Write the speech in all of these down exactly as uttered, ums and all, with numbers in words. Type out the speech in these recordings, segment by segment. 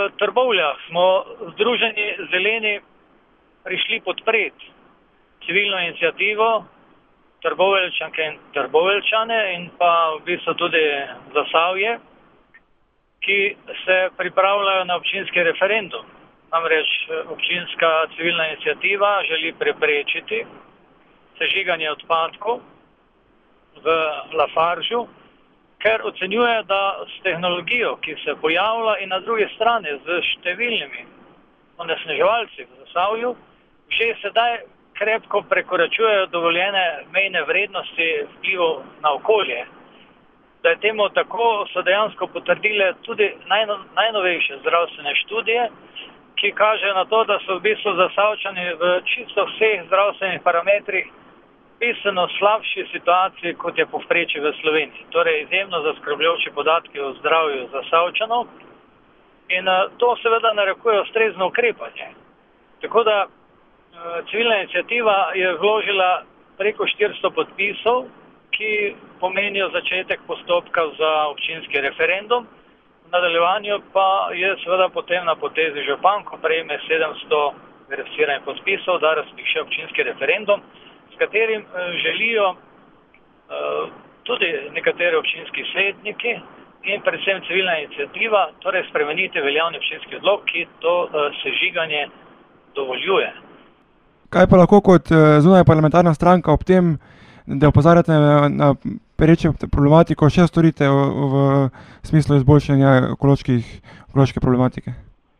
Trbovljah smo Združeni zeleni prišli podpreti civilno inicijativo Trboveljčanke in Trboveljčane in pa v bistvu tudi Zasavje, ki se pripravljajo na občinski referendum. Namreč občinska civilna inicijativa želi preprečiti sežiganje odpadkov v Lafargeu, ker ocenjuje, da s tehnologijo, ki se pojavlja in na drugi strani z številnimi onesnaževalci v Zasavju, že sedaj krepko prekoračujejo dovoljene mejne vrednosti vplivov na okolje. Da je temu tako, so dejansko potrdile tudi najno, najnovejše zdravstvene študije, ki kažejo na to, da so v bistvu Zasavčani v čisto vseh zdravstvenih parametrih bistveno slabši situaciji, kot je povprečje v Sloveniji. Torej, izjemno zaskrbljujoči podatki o zdravju Zasavčanov in uh, to seveda narekuje ustrezno ukrepanje. Tako da uh, civilna iniciativa je vložila preko štiristo podpisov, ki pomenijo začetek postopka za občinski referendum. V nadaljevanju pa je seveda potem na potezi župan, ko prejme sedemsto verificiranih podpisov, da razpiše občinski referendum, s katerim želijo uh, tudi nekateri občinski svetniki in predvsem civilna iniciativa, torej spremeniti veljavni občinski odlok, ki to uh, sežiganje dovoljuje. Kaj pa lahko kot zunaj parlamentarna stranka ob tem, da opozarjate na perečo problematiko, še storite v, v smislu izboljšanja ekološke problematike?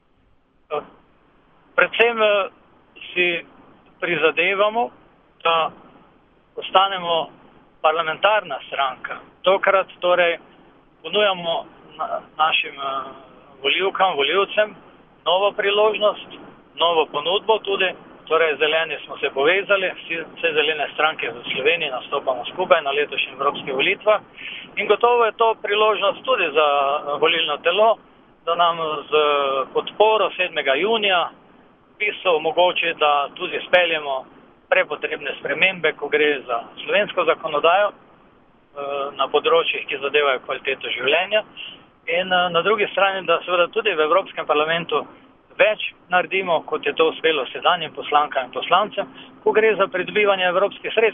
Predvsem si prizadevamo, da postanemo parlamentarna stranka. Tokrat torej ponujamo na, našim volivkam, volivcem novo priložnost, novo ponudbo tudi. Torej, zeleni smo se povezali, vse zelene stranke v Sloveniji nastopamo skupaj na letošnjih evropskih volitvah in gotovo je to priložnost tudi za volilno telo, da nam z podporo sedmega junija v bistvu omogoči, da tudi speljemo prepotrebne spremembe, ko gre za slovensko zakonodajo na področjih, ki zadevajo kvaliteto življenja in na drugi strani, da seveda tudi v Evropskem parlamentu več naredimo, kot je to uspelo sedanjim poslankam in poslancem, ko gre za pridobivanje evropskih sredstev.